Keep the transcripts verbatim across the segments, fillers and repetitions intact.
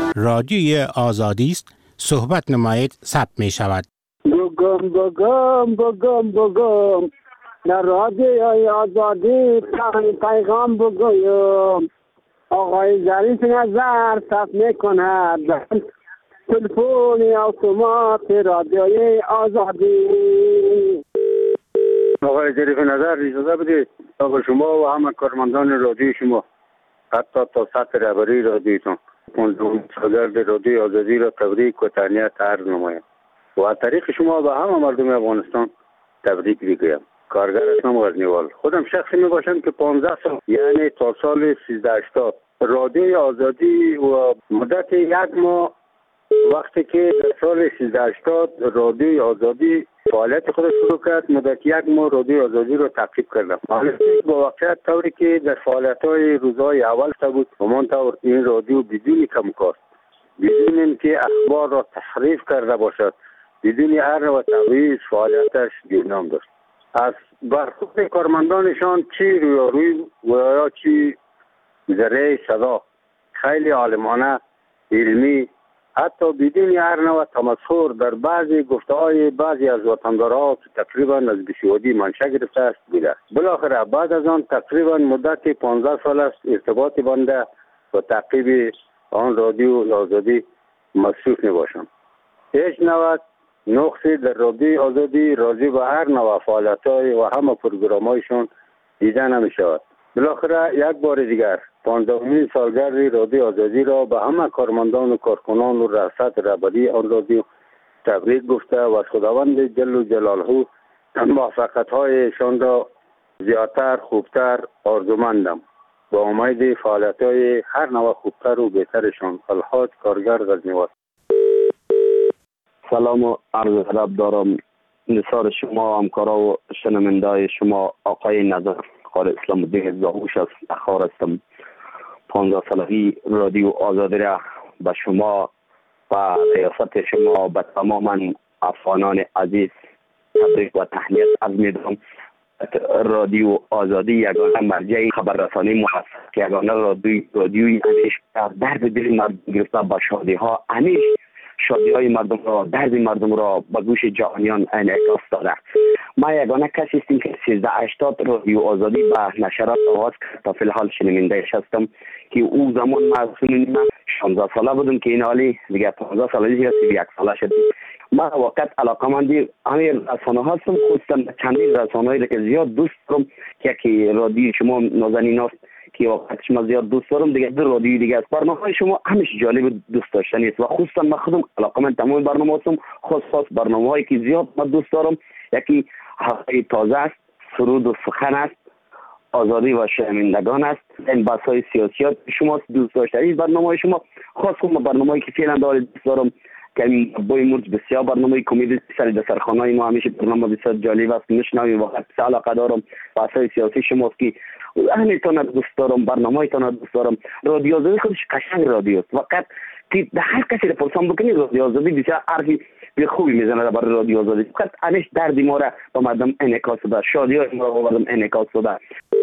رادیوی آزادی است. صحبت نمایید ثبت می شود. بگم بگم بگم بگم در رادیوی آزادی پیغام بگویم آقای ظریف نظر ثبت می کند تلفن اتومات رادیوی آزادی. آقای ظریف نظر اجازه بدید تا شما و همه کارمندان رادیو شما حتی تا سطح رهبری رادیوتون پانزدهم سالگرد رادیوی آزادی را تبریک و تهنیت عرض نمایم و از طریق شما به همه مردم افغانستان تبریک بگویم. کارگر هستم غزنیوال. خودم شخصی می باشم که پانزده سال یعنی تا سال سیزده هشتاد رادیوی آزادی و مدت یک ماه وقتی که در سال سیزده هشتاد رادیوی آزادی فعالیت خود شروع کرد، مدت یک ماه رادیوی آزادی رو تعقیب کردم. با واقعیت طوری که در فعالیت‌های روزهای اول بود و من طور این رادیو بدون کمکار، بدون اینکه اخبار را تحریف کرده باشد، بدون هر نوع تبعیض فعالیتش دیرنام داشت. از برخورد کارمندانشان چی رویاروی و یا چی ذره صدا خیلی عالمانه، علمی، حتی بدون هر نوع تمسخر در بعضی گفته‌های بعضی از وطندارها که تقریبا از بیشودی منشأ گرفته است بوده. بالاخره بعد از آن تقریبا مدت پانزده سال است ارتباط بنده و تعقیب آن رادیو آزادی مصروف می باشم. هیچ نوع نقصی در رادیوی آزادی راضی به هر نوع فعالیت‌های و همه پروگرام‌هایشان دیده نمی شود. بالاخره یک بار دیگر پانزدهمین سالگرد رادیوی آزادی را به همه کارمندان و کارکنان و رئیس رهبری آن رادیو تبریک گفته و از خداوند جل جلاله موفقیت‌هایشان را زیادتر خوبتر آرزومندم با امید فعالیت‌های هر نوع خوبتر و بهترشان. الحاج کارگر غزنیوال. سلام و عرض ادب دارم نثار شما همکارا و شنونده‌های شما. آقای نظر قاری اسلام الدین زاهوش از اخبار هستم. پانزده سالگی رادیو آزادی را به شما و ریاست شما به تمام افغانان عزیز تبریک و تهنیت عرض می‌دارم. رادیو آزادی یگانه مرجع خبررسانی محسوب که یگانه رادیو رادیوی همیش درد دل مردم گرفته با شادی ها، همیش شادی های مردم را، درد مردم را به گوش جهانیان انعکاس داده. ما یگانه کسی هستیم که سیزده هشتاد رادیو آزادی به نشرات آغاز کرد تا فی الحال شنونده‌اش هستم که او زمان ما شانزده ساله بودم که این حالی دیگه پانزده ساله دیگه سی و یک ساله شد. ما واقعا علاقه‌مندی همین رسانه هستم، خصوصا چندین رسانه‌ای که زیاد دوست دارم که یکی رادیو شما نازنین است که واقعا شما زیاد دوست دارم. دیگه دو رادیو دیگه است. برنامه‌های شما همیشه جالب دوست داشتنی است و خصوصا من خودم علاقه‌مند تمام برنامه هستم، خاص خاص برنامه‌هایی که زیاد من دوست دارم. یکی هفته تازه است، سرود و سخن است، آزادی و شرمندگان است، این بحث‌های سیاسی شما دوست داشتنی برنامه‌های شما. خاص خود برنامه‌ای که فعلا دارم دوست دارم که این بای مرد بسیار برنامه کمدی سر در سرخانه‌های ما همیشه برنامه بسیار جالب است. میشنویم واقعا بسیار علاقه دارم. بحث‌های سیاسی شماست که اهمیتون دوست دارم، برنامه‌تون دوست دارم. رادیو آزادی خودش قشنگ رادیو است. فقط که در هر کسی رو پرسان بکنید رادیو آزادی بسیار حرفی به خوبی میزنه برای رادیو آزادی. فقط همیشه درد ما را با مردم انعکاس داده، شادی‌های ما را با مردم انعکاس داده.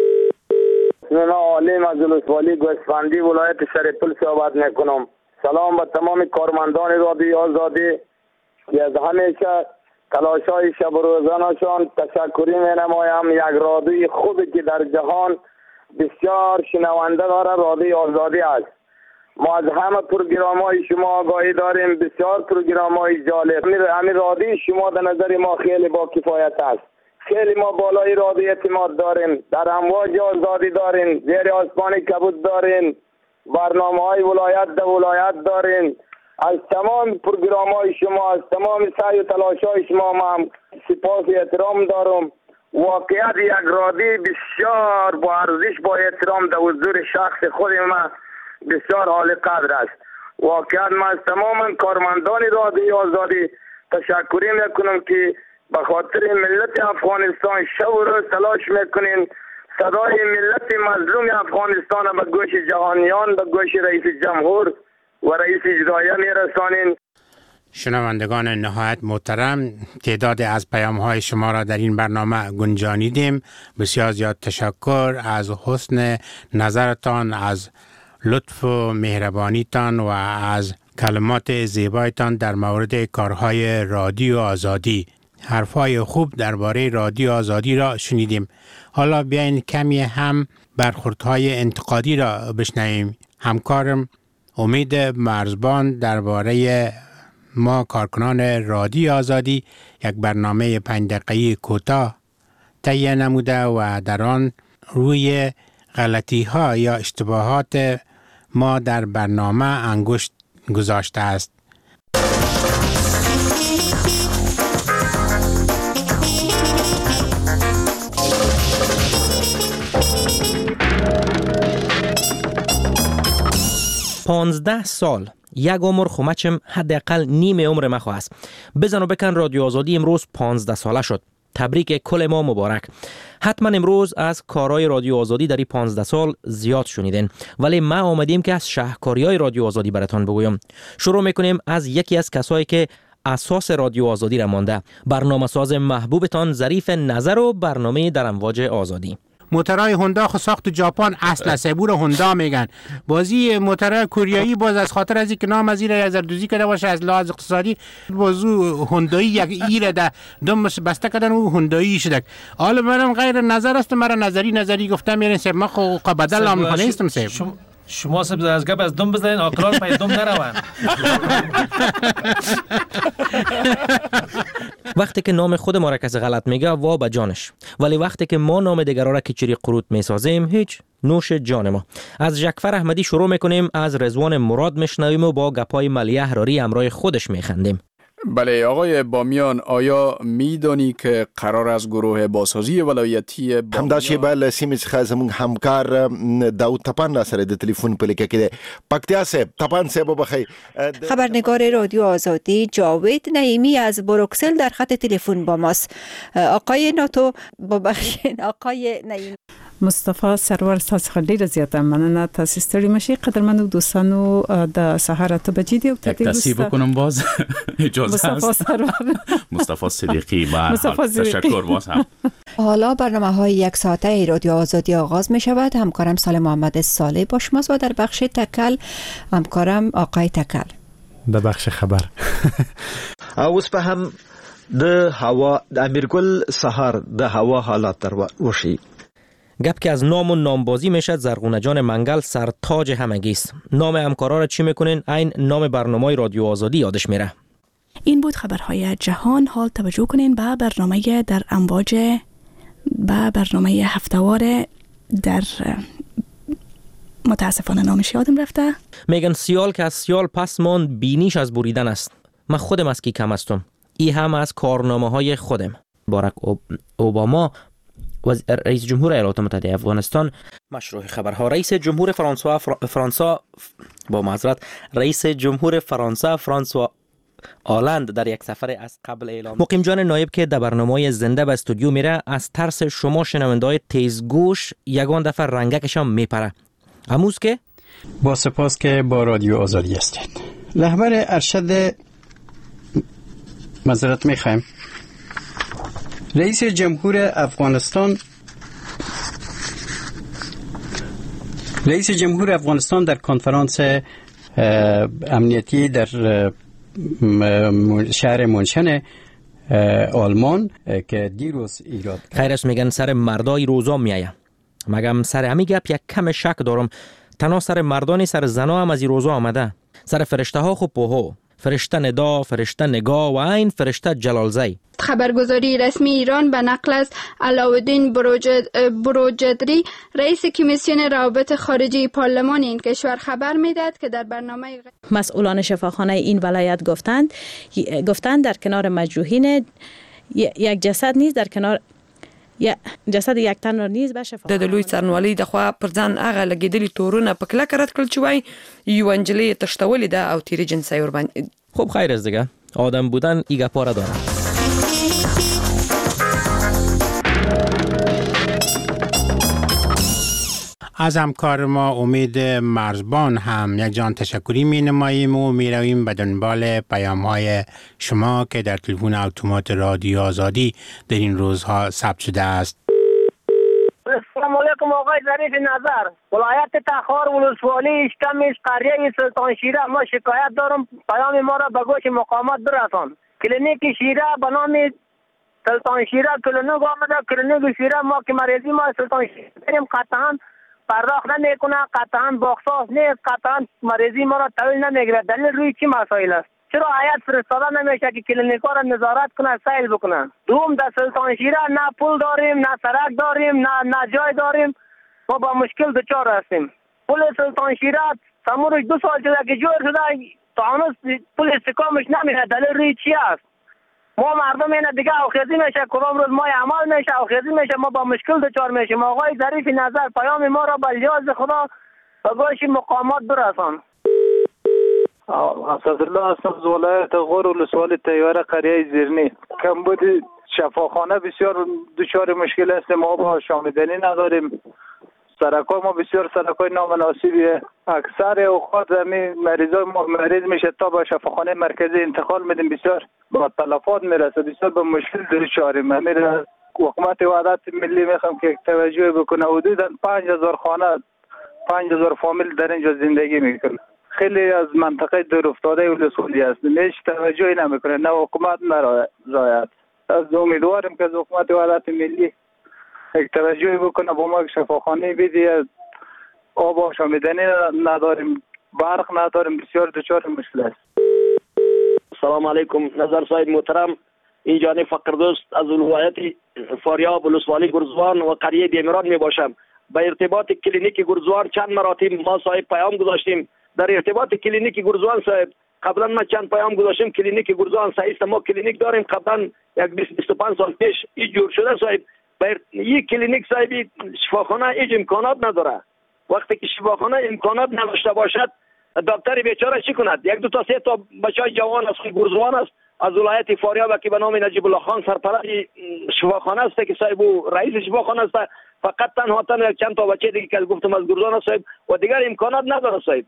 من علی مجلس والی گوسفندی ولایت سرپل صحبت میکنم. سلام به تمام کارمندان رادیو آزادی که از همیشه تلاش‌های شب و روزانشان تشکری می‌نمایم. یک رادیوی خوبی که در جهان بسیار شنونده داره رادیو آزادی است. ما از همه پروگرام‌های شما آگاهی داریم، بسیار پروگرام‌های جالب. همین رادیو شما در نظر ما خیلی با کفایت است. خیلی ما بالای رادیو اعتماد داریم، در امواج آزادی داریم، زیر آسمان کبود داریم، برنامه‌های ولایت در ولایت دارین. از تمام پروگرام‌های شما، از تمام سعی و تلاش‌های شما من سپاس و احترام دارم. واقعیت یک رادیو بسیار با ارزش با احترام در حضور شخص خود من بسیار عالی قدر است. واقعیت من از تمام کارمندان رادیو آزادی تشکری میکنم که به خاطر ملت افغانستان شب و روز تلاش میکنین صدای ملت مظلوم افغانستان به گوش جهانیان، به گوش رئیس جمهور و رئیس اجرایه میرسانین. شنوندگان نهایت محترم، تعداد از پیام‌های شما را در این برنامه گنجانیدیم. بسیار زیاد تشکر از حسن نظرتان، از لطف و مهربانیتان و از کلمات زیبایتان در مورد کارهای رادیو آزادی. حرفای خوب درباره رادیو آزادی را شنیدیم. حالا بیاین کمی هم برخوردهای انتقادی را بشنویم. همکارم امید مرزبان درباره ما کارکنان رادیو آزادی یک برنامه پنج دقیقه‌ای کوتاه تهیه نموده و در آن روی غلطی‌ها یا اشتباهات ما در برنامه انگشت گذاشته است. پانزده سال یک عمر خومچم حداقل نیم عمر ما است. بزن و بکن رادیو آزادی امروز پانزده ساله شد. تبریک کل ما مبارک. حتما امروز از کارهای رادیو آزادی در این پانزده سال زیاد شنیدین، ولی ما آمدیم که از شاهکاری‌های رادیو آزادی براتان بگویم. شروع میکنیم از یکی از کسایی که اساس رادیو آزادی را مانده، برنامه ساز محبوبتان ظریف نظر و برنامه در امواج آزادی. موترهای هوندا خو ساخت جاپان اصل سبور هوندا میگن. بازی موترهای کوریایی باز از خاطر از اینکه نام از این را زردوزی کرده باشه از لحاظ اقتصادی بازو هوندایی یک ایره ده دم بسته کردن و هوندایی شده. حالا منم غیر نظر است، مرا نظری نظری گفتم میرن سب ما خو بدل آمریکا نیستم سب. شما سب از گپ از دم بزنین آقلان پای دم نرون. وقتی که نام خود ما را کسی غلط میگه وا به جانش، ولی وقتی که ما نام دیگران را کچری قروت میسازیم هیچ، نوش جان ما. از جعفر احمدی شروع میکنیم، از رضوان مراد میشنویم و با گپای ملیه احراری همراه خودش میخندیم. بله آقای بامیان، آیا میدانی که قرار از گروه بازسازی ولایتی همداشی بله سیمز خازمون همکار داود تپان را سره د تلیفون پلیکه کده پکتیا صاحب تپان صاحب بخیر. خبرنگار رادیو آزادی جاوید نعیمی از بروکسل در خط تلفن با ماست. آقای ناتو ببخشید آقای نعیمی. مصطفی سرور تاسو خډیر زیاته مننه تاسو ستړي مشي قدرمنو دوستانو د سهار ته بجې دی او ته تاسو بکنم باز اجازه مصطفی سرور مصطفی صدیقی با تشکر باز هم. حالا برنامه‌های یک ساعته رادیو آزادی آغاز می شود. همکارم سال محمد صالح با شماست و در بخش تکل همکارم آقای تکل در بخش خبر. اوس په هم د هوا د امیرګل سهار د هوا حالات در وشي. گپ که از نام و نامبازی میشد، زرغونه جان منگل سر تاج همگی است. نام همکارا را چی میکنین؟ این نام برنامه رادیو آزادی یادش میره. این بود خبرهای جهان. حال توجه کنین به برنامه در امواج به برنامه هفتهوار در متاسفانه نامش یادم رفته. میگن سیال که از سیال پس ماند بینیش از بریدن است. من خودم از کی کم هستم. ای هم از کارنامه های خودم. باراک اوباما رئیس جمهور ایالات متحده افغانستان مشروع خبرها. رئیس جمهور فرانسوا فرانسا با معذرت رئیس جمهور فرانسه فرانسوا آلند در یک سفر از قبل اعلام مقیم جان نایب که در برنامه زنده به استودیو میره، از ترس شما شنونده‌های تیزگوش یگان دفعه رنگکشان میپره. اموز که با سپاس که با رادیو آزادی هستید. رهبر ارشد معذرت میخوایم رئیس جمهور افغانستان رئیس جمهور افغانستان در کنفرانس امنیتی در شهر منشن آلمان که دیروز ایراد خیرش میگن سر مردای روزا میایه. مگم سر همی گپ یک کم شک دارم، تنها سر مردانی سر زنا هم از این روزا آمده. سر فرشته ها خوب پوهو، فرشته ندا، فرشته نگاه و این فرشته جلالزی. خبرگزاری رسمی ایران به نقل از علاءالدین بروجردی رئیس کمیسیون روابط خارجی پارلمان این کشور خبر میداد که در برنامه مسئولان شفاخانه این ولایت گفتند گفتند در کنار مجروحین یک جسد نیز در کنار یا جسد یک تن نیز به شفا د لوی څرنوالي د خوا پر ځان هغه لګیدلی تورونه په کله کرت کړل چې وای یو انجلی تشتولې ده او تیری جنسي ور باندې. خب خیر است دیگه، آدم بودن ایگه پاره داره. از همکار ما امید مرزبان هم یک جان تشکری می نماییم و می رویم به دنبال پیام های شما که در تلفن اتومات رادیو آزادی در این روزها ثبت شده است. سلام سلام علیکم آقای ظریف نظر. ولایت تخار ولسوالی اشکمیش قریه سلطان شیره ما شکایت دارم، پیام ما را به گوش مقامات برسان. کلینیک شیره به نام سلطان شیره کلینیک آمده، کلینیک شیره ما که مریضی ما سلطان شیره داریم قطعا پرداخت نمیکنه، قطعا باخصاص نیست، قطعا مریضی ما را طویل نمیگیره. دلیل روی چی مسائل است؟ چرا هیئت فرستاده نمیشه که کلینیکا را نظارت کنه، سیل بکنه؟ دوم در سلطان شیره نه پول داریم، نه سرک داریم، نه نه جای داریم، ما با مشکل دچار هستیم. پل سلطان شیره تمورش دو سال شده که جور شده، تا هنوز پل استحکامش نمیره. دلیل روی چی است؟ ما مردم اینه دیگه اوخیزی میشه، کدام روز ما عمل میشه اوخیزی میشه، ما با مشکل دچار میشیم. آقای ظریف نظر پیام ما را به لیاز خدا به گوش مقامات برسان. اسدالله هستم از ولایت غور ولسوالی تیاره قریه زیرنی. کمبود شفاخانه بسیار دچار مشکل است، ما با شامدنی نداریم، سرکای ما بسیار سرکای نامناسبیه. اکثر اوقات همین مریضای ما مریض میشه تا به شفاخانه مرکزی انتقال میدیم، بسیار با تلفات میرسه، بسیار به مشکل دچاریم. همین حکومت وحدت ملی میخوام که توجه بکنه. حدودا پنج هزار خانه پنج هزار فامیل در اینجا زندگی میکنه. خیلی از منطقه دور افتاده ولسوالی است، هیچ توجهی نمیکنه، نه حکومت نه رعایت. از امیدواریم که از حکومت وحدت ملی یک توجهی بکنه، با ما شفاخانه بدی. آب آشامیدنی نداریم، برق نداریم، بسیار دچار مشکل است. سلام علیکم نظر صاحب محترم، این جانب فقردوست از ولایت فاریاب ولسوالی گرزوان و قریه دیمران می باشم. به ارتباط کلینیک گرزوان چند مراتب ما صاحب پیام گذاشتیم. در ارتباط کلینیک گرزوان صاحب قبلا ما چند پیام گذاشتیم، کلینیک گرزوان صحیح است، ما کلینیک داریم قبلا یک بیست بیست و پنج سال پیش این جور شده صاحب. یک کلینیک صاحب شفاخانه هیچ امکانات نداره. وقتی که شفاخانه امکانات نداشته باشد دکتر بیچاره چی کند؟ یک دو تا سه تا بچهای جوان از گرزوان است از ولایت فاریاب که به نام نجیب الله خان سرپرست شفاخانه است که صاحب رئیس شفاخانه است، فقط تنها تنها چند تا بچه دیگه که گفتم از گرزوان است صاحب و دیگر امکانات نداره صاحب.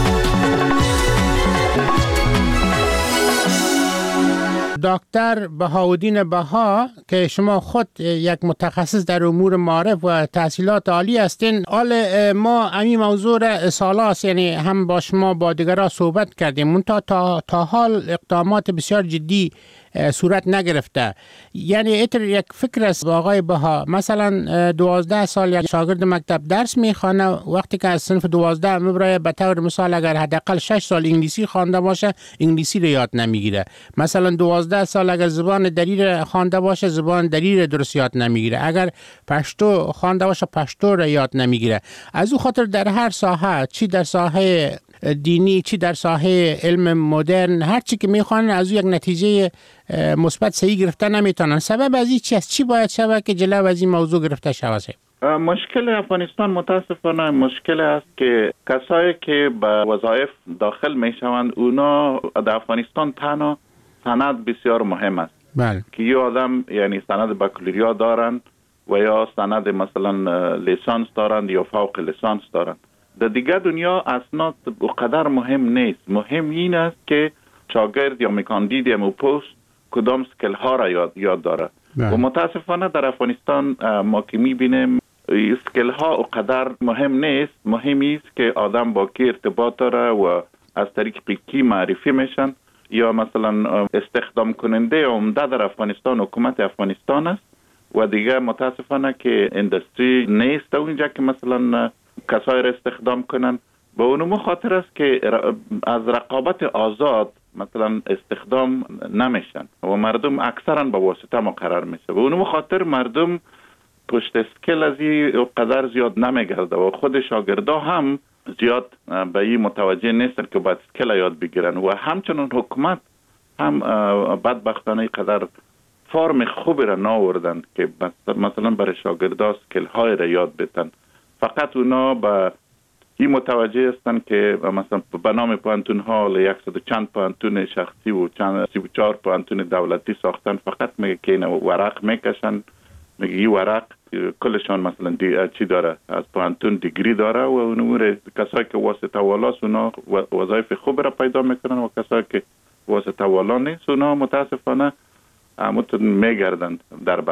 دکتر بهاءالدین بها که شما خود یک متخصص در امور معارف و تحصیلات عالی هستین، حال ما این موضوع را سالاست، یعنی هم با شما با دیگران صحبت کردیم، منتها تا تا حال اقدامات بسیار جدی صورت نگرفته. یعنی ایتر یک فکر است با آقای بها، مثلا دوازده سال یک شاگرد مکتب درس میخوانه، وقتی که از صنف دوازده میبره به طور مثال اگر حداقل شش سال انگلیسی خوانده باشه انگلیسی رو یاد نمیگیره. مثلا دوازده سال اگر زبان دری خوانده باشه زبان دری درست یاد نمیگیره. اگر پشتو خوانده باشه پشتو رو یاد نمیگیره. از او خاطر در هر ساحه، چی در ساحه دینی چی در ساحه علم مدرن، هر چی که میخوانن از او یک نتیجه مثبت صحیح گرفته نمیتونن. سبب از این چی است؟ چی باید شود که جلو از این موضوع گرفته شود؟ مشکل افغانستان متاسفانه مشکل است که کسایی که به وظایف داخل میشوند اونا در افغانستان تنها سند بسیار مهم است. بله. که یه آدم یعنی سند بکالوریا دارن و یا سند مثلا لیسانس دارند یا فوق لیسانس دارند. در دیگه دنیا اسناد اونقدر مهم نیست. مهم این است که شاگرد یا میکاندید یا پست کدام سکل ها را یاد, یاد داره. و متاسفانه در افغانستان ما که میبینیم سکل ها اونقدر مهم نیست. مهم است که آدم با کی ارتباط داره و از طریق کی معرفی میشن. یا مثلا استخدام کننده عمده در افغانستان حکومت افغانستان است و دیگه متاسفانه که اندستری نیست اونجا که مثلا کسای را استخدام کنن. به اونمو خاطر است که از رقابت آزاد مثلا استخدام نمیشن و مردم اکثرا به واسطه مقرر میشه. به اونمو خاطر مردم پشت اسکل از این قدر زیاد نمیگرده و خود شاگردا هم زیاد به این متوجه نیستن که باید اسکل یاد بگیرن و همچنان حکومت هم بدبختانه قدر فرم خوبی را ناوردن که مثلا برای شاگردا اسکل های را یاد بدن. فقط اونا به این متوجه هستن که مثلا به نام پانتون ها یکصد و چند پانتون شخصی و چند سی و چهار پانتون دولتی ساختن. فقط میگه که این ورق میکشن، میگه این ورق کلشان مثلا دی چی داره، از پانتون دیگری داره و اونور کسایی که واسطه والاست اونا وظایف خوب را پیدا میکنن و کسایی که واسطه والا نیست اونا متاسفانه همون میگردن در بدر.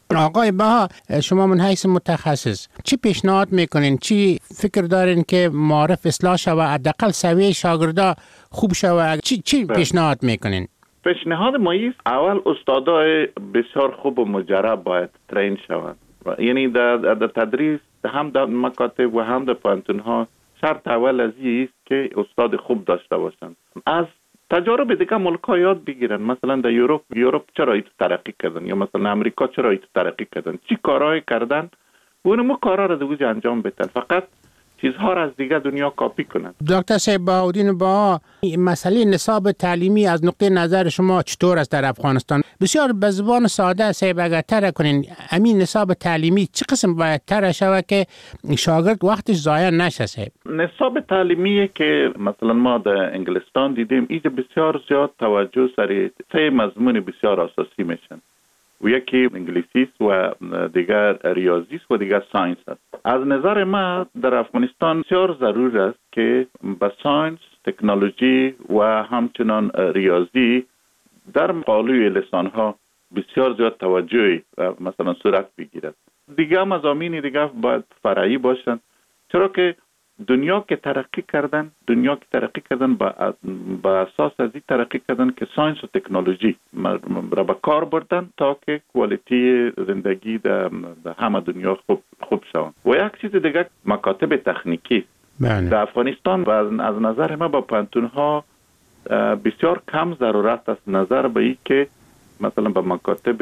آقای بها، شما من حیث متخصص چی پیشنهاد میکنین؟ چی فکر دارین که معارف اصلاح شوه، حداقل سویه شاگردا خوب شوه؟ چی چی پیشنهاد میکنین؟ پیشنهاد ما است اول استادای بسیار خوب و مجرب باید ترین شوند. یعنی در, در تدریس هم در مکاتب و هم در پانتون ها شرط اول از این است که استاد خوب داشته باشند. از تجارب دیگه ملک‌ها یاد بگیرن. مثلا در یوروپ یوروپ چرا ایت ترقی کردن، یا مثلا امریکا چرا ایت ترقی کردن، چی کارهای کردن و اونم کارا رو دوج انجام بدن، فقط چیزها را از دیگه دنیا کاپی کنن. دکتر صاحب بهاءالدین بها، مسئله نصاب تعلیمی از نقطه نظر شما چطور است در افغانستان؟ بسیار به زبان ساده صاحب اگر تر کنین، همین نصاب تعلیمی چه قسم باید تر شود که شاگرد وقتش ضایع نشه صاحب؟ نصاب تعلیمی که مثلا ما در انگلستان دیدیم، اینجا بسیار زیاد توجه سر سه مضمون بسیار اساسی میشن. و یکی انگلیسی است و دیگر ریاضی است و دیگر ساینس است. از نظر ما در افغانستان بسیار ضرور است که به ساینس، تکنولوژی و همچنان ریاضی در قالوی لسانها بسیار زیاد توجه مثلا صورت بگیرد. دیگر مضامین دیگر باید فرعی باشند، چرا که دنیا که ترقی کردن دنیا که ترقی کردن با اساس از این ترقی کردن که ساینس و تکنولوژی را به کار بردن تا که کوالیتی زندگی در همه دنیا خوب خوب شوند. و یک چیز دیگه مکاتب تکنیکی در افغانستان و از نظر ما با پانتون ها بسیار کم ضرورت است نظر به این که مثلا با مکاتب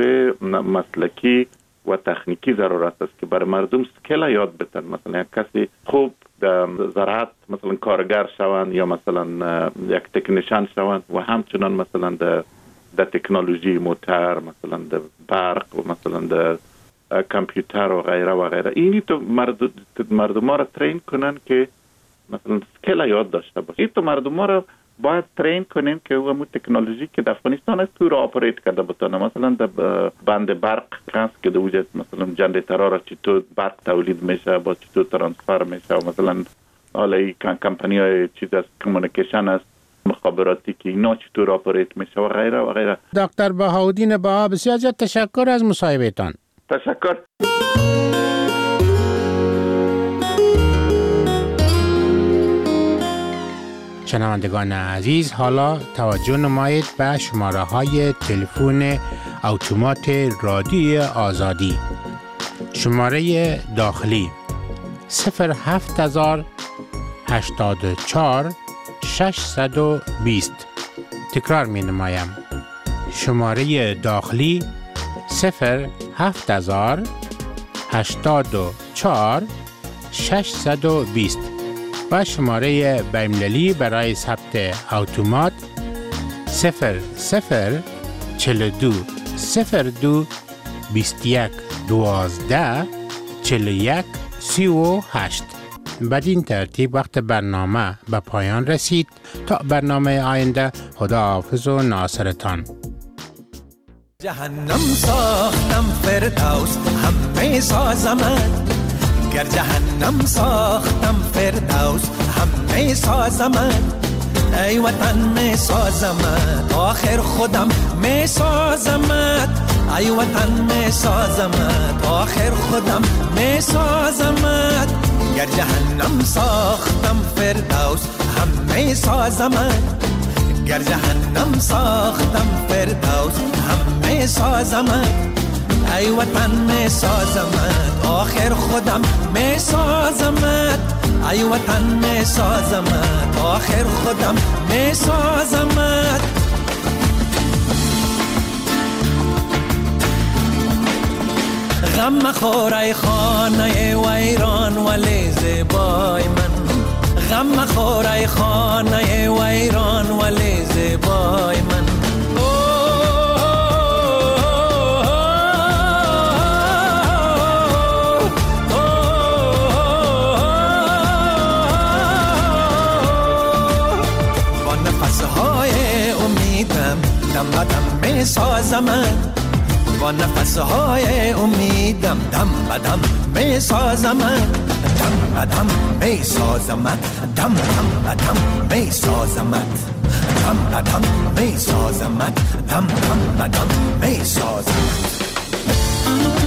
مسلکی و تکنیکی ضرورت است که برای مردم سکیل یاد بدن. مثلا یک کسی خوب در زراعت مثلا کارگر شوند یا مثلا یک تکنیشن شوند و همچنان مثلا در در تکنولوژی موتور، مثلا در برق و مثلا در کامپیوتر و غیره و غیره. اینی تو مردم مردم ها را ترین کنن که مثلا سکیل یاد داشته باشه. این تو مردم ها را باید ترین کنیم که او همون تکنولوژی که در افغانستان است تو را آپریت کرده بتونه. مثلا در بند برق هست که در وجود مثلا جنریترها را چطور برق تولید میشه، با چطور ترانسفر میشه، و مثلا حالا این کمپانی های چیز از کمونیکیشن است، مخابراتی که اینا چطور آپریت میشه و غیره و غیره. دکتر بهاءالدین بها، بسیار زیاد تشکر از مصاحبهتان. تشکر. شنوندگان عزیز، حالا توجه نمایید به شماره های تلفن اتومات رادیوی آزادی. شماره داخلی صفر هفت هزار هشتاد و چهار ششصد و بیست. تکرار می نمایم. شماره داخلی صفر هفت هزار هشتاد و چهار ششصد و بیست و شماره بین‌المللی برای ثبت اتومات صفر صفر چهل و دو صفر دو بیست و یک دوازده چهل و یک سی و هشت. بدین ترتیب وقت برنامه به پایان رسید. تا برنامه آینده، خداحافظ و ناصرتان. جهنم ساختم فردوس همه سازمت، گر جهنم ساختم فردوس همه سازمت، ای وطن می سازمت آخر خودم می سازمت، ای وطن می سازمت آخر خودم می سازمت، گر جهنم ساختم فردوس همه سازمت، گر جهنم ساختم فردوس همه سازمت، ای وطن می سازمت آخر خودم می سازمت، ای وطن می سازمت آخر خودم می سازمت. غم مخور ای خانه ویران ولی زیبای من، غم مخور ای خانه ویران ولی زیبای من، دم به دم می سازمت، با نفسهای امیدم دم به دم می سازمت، دم به دم می سازمت، دم دم به دم می سازمت، دم به دم می سازمت، دم دم به دم می سازمت.